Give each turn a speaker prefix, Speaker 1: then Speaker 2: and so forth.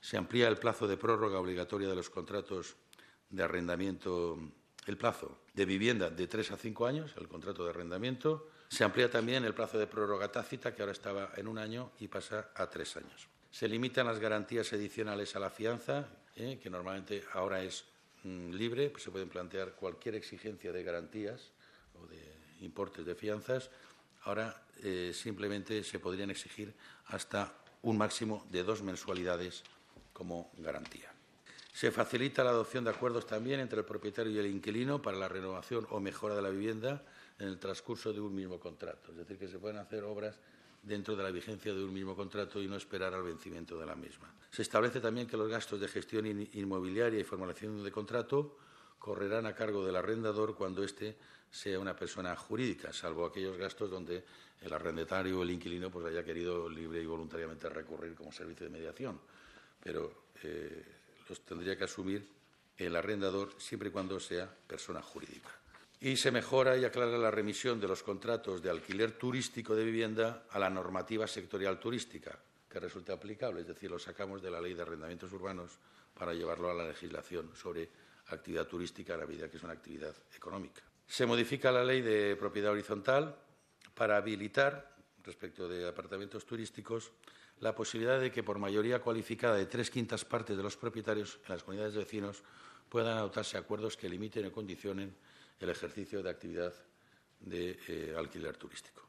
Speaker 1: Se amplía el plazo de prórroga obligatoria de los contratos de arrendamiento, el plazo de vivienda de 3 a 5 años, el contrato de arrendamiento. Se amplía también el plazo de prórroga tácita, que ahora estaba en 1 año y pasa a 3 años. Se limitan las garantías adicionales a la fianza, que normalmente ahora es libre, pues se pueden plantear cualquier exigencia de garantías o de importes de fianzas. Ahora simplemente se podrían exigir hasta un máximo de 2 mensualidades como garantía. Se facilita la adopción de acuerdos también entre el propietario y el inquilino para la renovación o mejora de la vivienda en el transcurso de un mismo contrato. Es decir, que se pueden hacer obras dentro de la vigencia de un mismo contrato y no esperar al vencimiento de la misma. Se establece también que los gastos de gestión inmobiliaria y formalización de contrato correrán a cargo del arrendador cuando éste sea una persona jurídica, salvo aquellos gastos donde el arrendatario o el inquilino pues haya querido libre y voluntariamente recurrir como servicio de mediación. Pero los tendría que asumir el arrendador siempre y cuando sea persona jurídica. Y se mejora y aclara la remisión de los contratos de alquiler turístico de vivienda a la normativa sectorial turística, que resulte aplicable, es decir, lo sacamos de la Ley de Arrendamientos Urbanos para llevarlo a la legislación sobre actividad turística a la medida que es una actividad económica. Se modifica la Ley de Propiedad Horizontal para habilitar, respecto de apartamentos turísticos, la posibilidad de que por mayoría cualificada de 3/5 partes de los propietarios en las comunidades de vecinos puedan adoptarse acuerdos que limiten o condicionen el ejercicio de actividad de alquiler turístico.